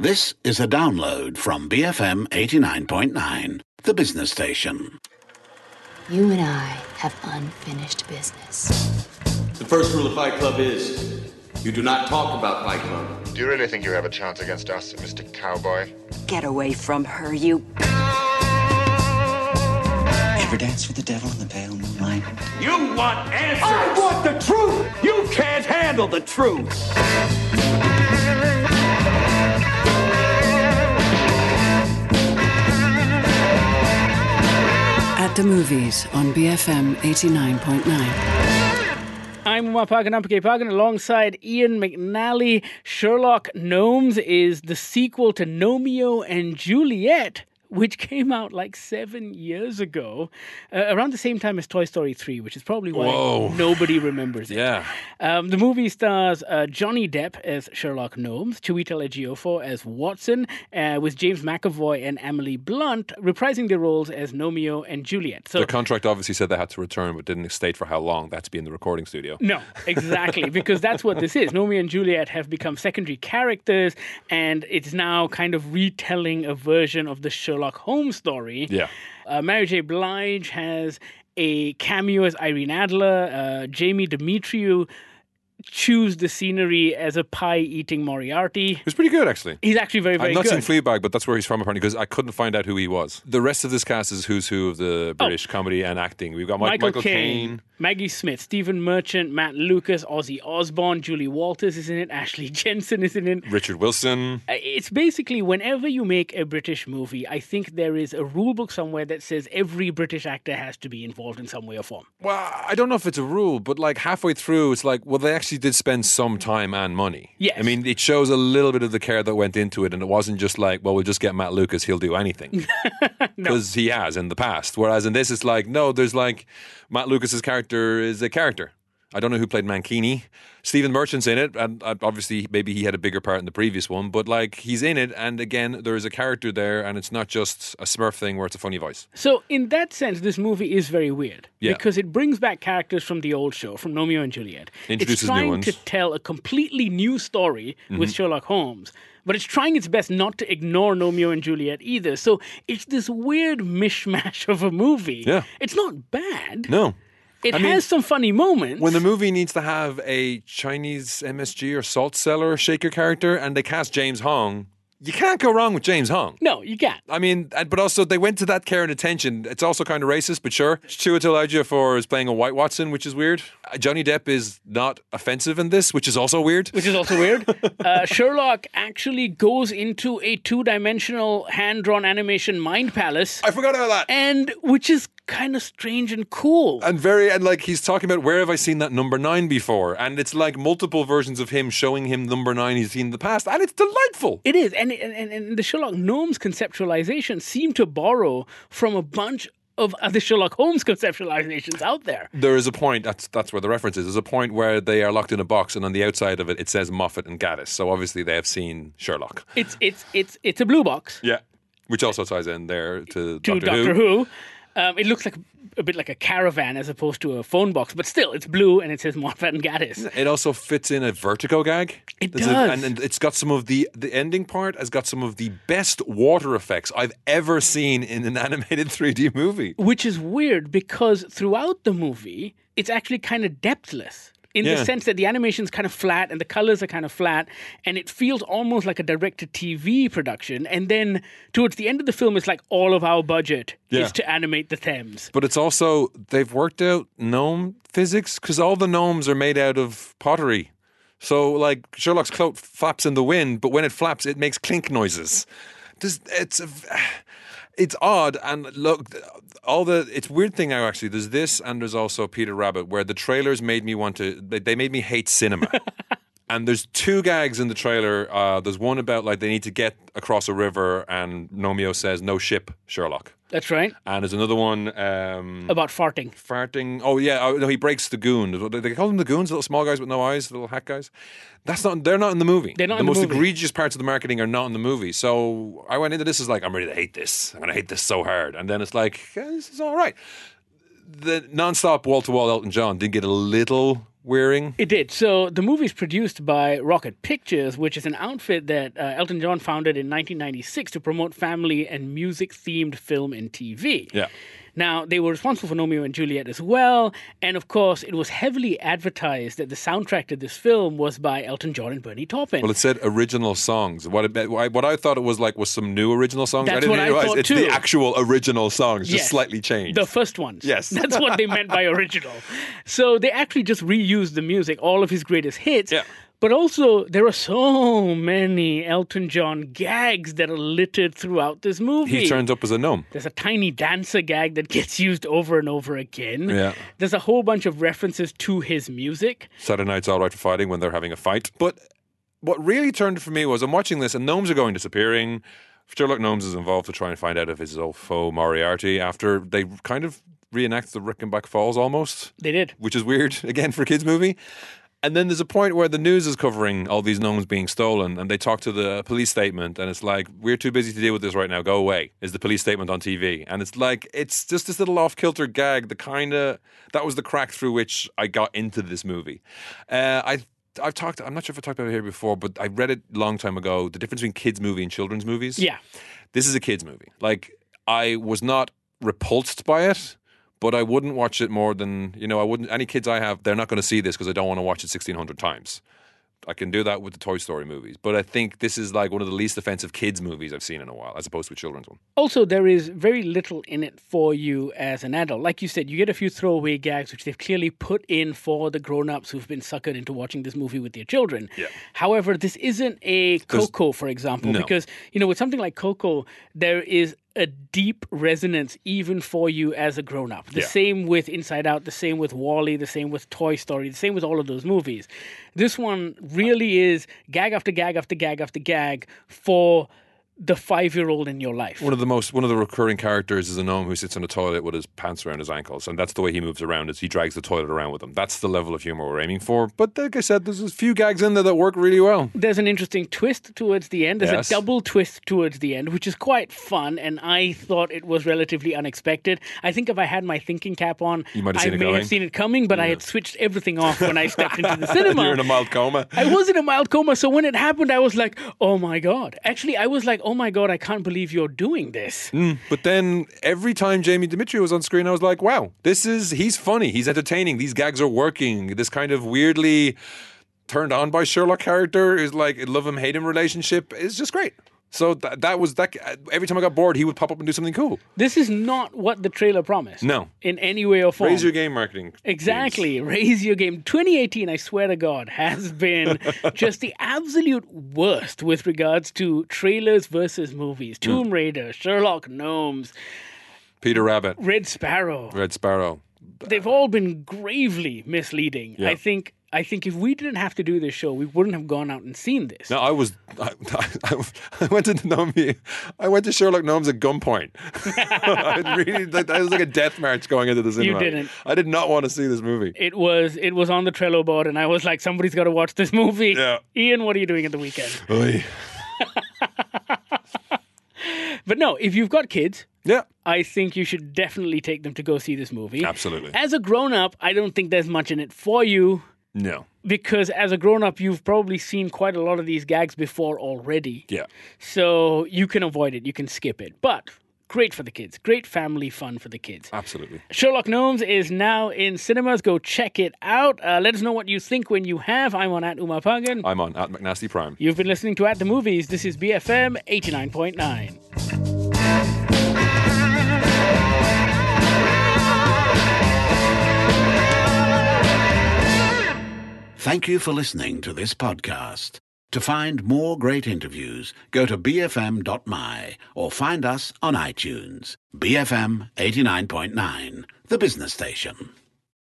This is a download from BFM 89.9, the business station. You and I have unfinished business. The first rule of Fight Club is you do not talk about Fight Club. Do you really think you have a chance against us, Mr. Cowboy? Get away from her, you... Ever dance with the devil in the pale moonlight? You want answers! I want the truth! You can't handle the truth! At the movies on BFM 89.9. I'm Umar Pagan alongside Ian McNally. Sherlock Gnomes is the sequel to Gnomeo and Juliet, which came out like 7 years ago, around the same time as Toy Story 3, which is probably why nobody remembers it. Yeah. The movie stars Johnny Depp as Sherlock Gnomes, Chiwetel Ejiofor as Watson, with James McAvoy and Emily Blunt reprising their roles as Gnomeo and Juliet. So the contract obviously said they had to return, but didn't state for how long. That's be in the recording studio. No, exactly, because that's what this is. Gnomeo and Juliet have become secondary characters, and it's now kind of retelling a version of the Sherlock Holmes story. Yeah. Mary J. Blige has a cameo as Irene Adler. Jamie Demetriou chews the scenery as a pie-eating Moriarty. It was pretty good, actually. He's actually very, very good. I've not seen Fleabag, but that's where he's from, apparently, because I couldn't find out who he was. The rest of this cast is who's who of the British comedy and acting. We've got Michael Caine, Maggie Smith, Stephen Merchant, Matt Lucas, Ozzy Osbourne, Julie Walters is in it, Ashley Jensen is in it. Richard Wilson. It's basically whenever you make a British movie, I think there is a rule book somewhere that says every British actor has to be involved in some way or form. Well, I don't know if it's a rule, but like halfway through, it's like, well, they actually did spend some time and money. Yes. I mean, it shows a little bit of the care that went into it, and it wasn't just like, well, we'll just get Matt Lucas, he'll do anything. Because he has in the past. Whereas in this, it's like, no, there's like, Matt Lucas's character is a character. I don't know who played Mankini. Stephen Merchant's in it, and obviously maybe he had a bigger part in the previous one, but like he's in it, and again, there is a character there, and it's not just a Smurf thing where it's a funny voice. So in that sense, this movie is very weird. Yeah. Because it brings back characters from the old show, from Romeo and Juliet. Introduces it's trying new ones. to tell a completely new story with Sherlock Holmes, but it's trying its best not to ignore Romeo and Juliet either. So it's this weird mishmash of a movie. Yeah. It's not bad. No. It has some funny moments. When the movie needs to have a Chinese MSG or salt cellar shaker character and they cast James Hong, you can't go wrong with James Hong. No, you can't. I mean, but also they went to that care and attention. It's also kind of racist, but sure. Chiwetel Ejiofor is playing a white Watson, which is weird. Johnny Depp is not offensive in this, which is also weird. Sherlock actually goes into a two-dimensional hand-drawn animation mind palace. I forgot about that. And which is kind of strange and cool. And like he's talking about where have I seen that number 9 before? And it's like multiple versions of him showing him number 9 he's seen in the past. And it's delightful. It is. And the Sherlock Gnomes conceptualization seem to borrow from a bunch of other Sherlock Holmes conceptualizations out there. There is a point, that's where the reference is. There's a point where they are locked in a box and on the outside of it, it says Moffat and Gaddis. So obviously they have seen Sherlock. It's a blue box. Yeah. Which also ties in there to Doctor Who. It looks like a bit like a caravan as opposed to a phone box, but still, it's blue and it says Moffat and Gaddis. It also fits in a Vertigo gag. It does. And it's got some of the ending part has got some of the best water effects I've ever seen in an animated 3D movie. Which is weird because throughout the movie, it's actually kind of depthless. In the sense that the animation's kind of flat and the colors are kind of flat and it feels almost like a direct-to-TV production. And then towards the end of the film, it's like all of our budget is to animate the Thames. But it's also, they've worked out gnome physics because all the gnomes are made out of pottery. So like Sherlock's cloak flaps in the wind, but when it flaps, it makes clink noises. It's odd, and look, it's weird thing now actually, there's this and there's also Peter Rabbit, where the trailers made me they made me hate cinema. And there's 2 gags in the trailer. There's one about like they need to get across a river and Gnomeo says, no ship, Sherlock. That's right. And there's another one... about farting. Farting. Oh, yeah. No, he breaks the goon. They call them the goons, little small guys with no eyes, little hat guys. They're not in the movie. They're not in the movie. The most egregious parts of the marketing are not in the movie. So I went into this as like, I'm ready to hate this. I'm going to hate this so hard. And then it's like, this is all right. The non-stop wall-to-wall Elton John did get a little wearing? It did. So the movie is produced by Rocket Pictures, which is an outfit that Elton John founded in 1996 to promote family and music-themed film and TV. Yeah. Now, they were responsible for Romeo and Juliet as well. And of course, it was heavily advertised that the soundtrack to this film was by Elton John and Bernie Taupin. Well, it said original songs. What I thought it was like was some new original songs. That's I didn't what I realize thought it's too. the actual original songs, just Yes. slightly changed. The first ones. Yes. That's what they meant by original. So they actually just reused the music, all of his greatest hits. Yeah. But also, there are so many Elton John gags that are littered throughout this movie. He turns up as a gnome. There's a tiny dancer gag that gets used over and over again. Yeah. There's a whole bunch of references to his music. Saturday Night's All Right for Fighting when they're having a fight. But what really turned it for me was I'm watching this and gnomes are going disappearing. Sherlock Gnomes is involved to try and find out if his old foe Moriarty after they kind of reenact the Rickenback Falls almost. They did. Which is weird, again, for a kids' movie. And then there's a point where the news is covering all these gnomes being stolen and they talk to the police statement and it's like, we're too busy to deal with this right now, go away, is the police statement on TV. And it's like, it's just this little off-kilter gag, that was the crack through which I got into this movie. I'm not sure if I talked about it here before, but I read it a long time ago, the difference between kids' movie and children's movies. Yeah. This is a kids' movie. Like, I was not repulsed by it, but I wouldn't watch it more than, any kids I have, they're not going to see this because I don't want to watch it 1,600 times. I can do that with the Toy Story movies. But I think this is like one of the least offensive kids movies I've seen in a while, as opposed to a children's one. Also, there is very little in it for you as an adult. Like you said, you get a few throwaway gags, which they've clearly put in for the grown-ups who've been suckered into watching this movie with their children. Yeah. However, this isn't a Coco, for example, because, with something like Coco, there is a deep resonance even for you as a grown-up. The same with Inside Out, the same with WALL-E, the same with Toy Story, the same with all of those movies. This one really is gag after gag after gag after gag for the 5-year-old in your life. One of the recurring characters is a gnome who sits on a toilet with his pants around his ankles, and that's the way he moves around, is he drags the toilet around with him. That's the level of humor we're aiming for. But like I said, there's a few gags in there that work really well. There's an interesting twist towards the end. There's a double twist towards the end, which is quite fun, and I thought it was relatively unexpected. I think if I had my thinking cap on, you might have I may have seen it coming, but I had switched everything off when I stepped into the cinema. You're in a mild coma. I was in a mild coma, so when it happened, I was like, oh my God. Actually, I was like, oh my God, I can't believe you're doing this. But then every time Jamie Demetriou was on screen, I was like, wow, he's funny, he's entertaining, these gags are working. This kind of weirdly turned on by Sherlock character is like a love him, hate him relationship is just great. So that was every time I got bored, he would pop up and do something cool. This is not what the trailer promised. No. In any way or form. Raise your game marketing. Exactly. Please. Raise your game. 2018, I swear to God, has been just the absolute worst with regards to trailers versus movies. Tomb Raider, Sherlock Gnomes, Peter Rabbit, Red Sparrow. They've all been gravely misleading. Yeah. I think if we didn't have to do this show, we wouldn't have gone out and seen this. No, I went to Sherlock Gnomes at gunpoint. I was like a death march going into the cinema. You didn't. I did not want to see this movie. It was on the Trello board, and I was like, somebody's got to watch this movie. Yeah. Ian, what are you doing at the weekend? Oy. But no, if you've got kids, yeah, I think you should definitely take them to go see this movie. Absolutely. As a grown-up, I don't think there's much in it for you. No. Because as a grown-up, you've probably seen quite a lot of these gags before already. Yeah. So you can avoid it. You can skip it. But great for the kids. Great family fun for the kids. Absolutely. Sherlock Gnomes is now in cinemas. Go check it out. Let us know what you think when you have. I'm on @UmarPagan. I'm on @McNastyPrime. You've been listening to At The Movies. This is BFM 89.9. Thank you for listening to this podcast. To find more great interviews, go to bfm.my or find us on iTunes. BFM 89.9, the business station.